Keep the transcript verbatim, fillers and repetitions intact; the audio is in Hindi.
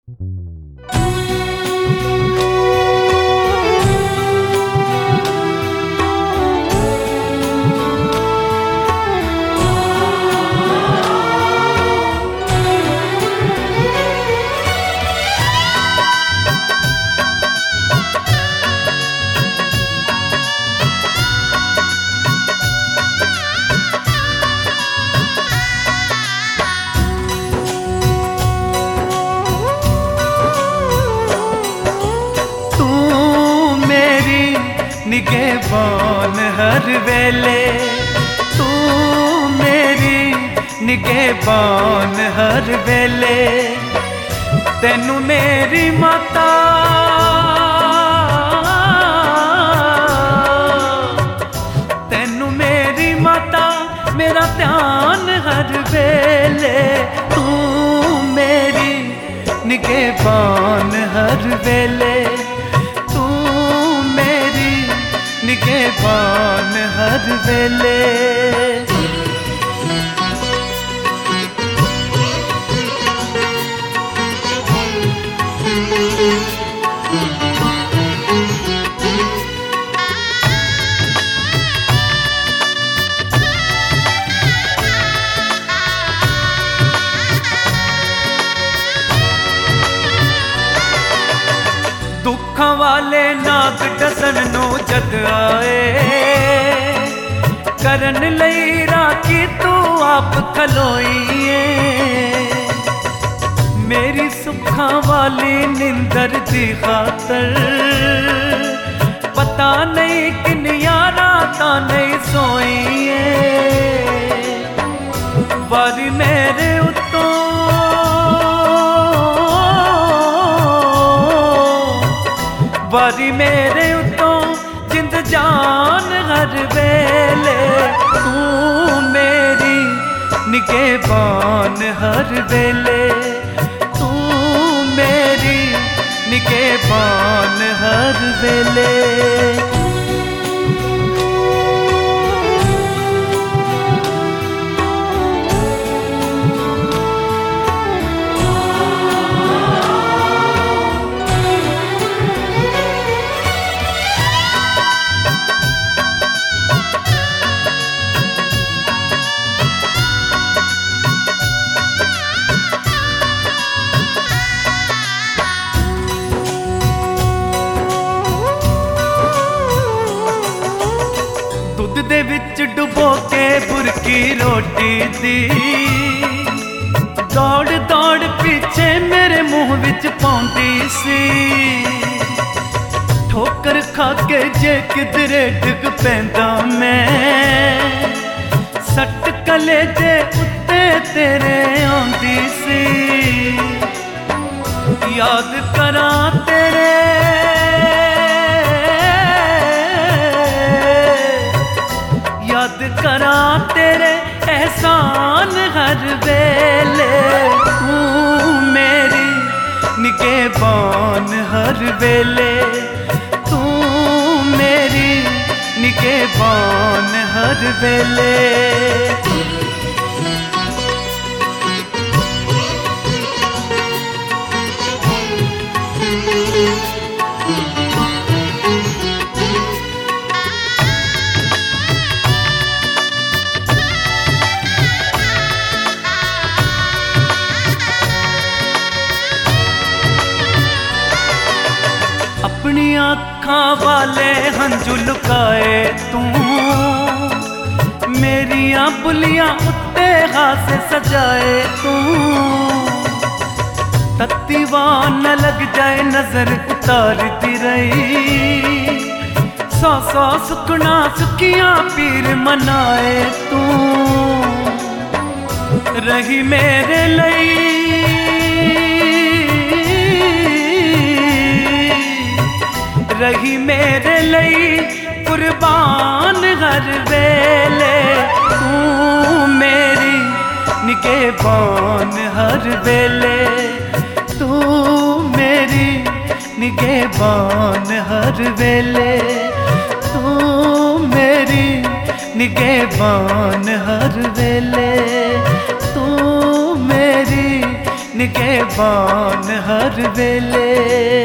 निगहबान हर वेले तू मेरी निगहबान हर वेले तेनू मेरी माता तेनू मेरी माता मेरा ध्यान हर वेले तू मेरी निगहबान हर वेले निगहबान हर वेले। दुखां वाले नाग डसन नू जद आए करन लई राखी तू आप खलोईए मेरी सुखां वाली निंदर दी खातर पता नहीं किन्नियां रातां नहीं सोईए वारी मेरे उत्तों वारी मेरे उत्तों जिंद जान हर वेले तू मेरी निगहबान हर वेले तू मेरी निगहबान हर वेले। दुध दे विच डुबो के बुरकी रोटी दी दौड़ दौड़ पीछे मेरे मुंह विच पाउंदी सी ठोकर खा के जे किधरे डिग पैंदा मैं सट कलेजे उत्ते तेरे आंदी सी याद करां तेरे याद करां तेरे एहसान हर वेले तू मेरी निगहबान हर वेले तू मेरी निगहबान हर वेले। अपनी आँखां वाले हंझू लुकाए तू मेरिया बुलियां उत्ते हासे सजाए तू तत्ती वान न लग जाए नजर उतारती रही सौ सौ सुखना सुखियां पीर मनाए तू रही मेरे लई रही मेरे लई कुर्बान हर वेले तू मेरी निगहबान हर वेले तू मेरी निगहबान हर वेले तू मेरी निगहबान हर वेले तू मेरी निगहबान हर वेले।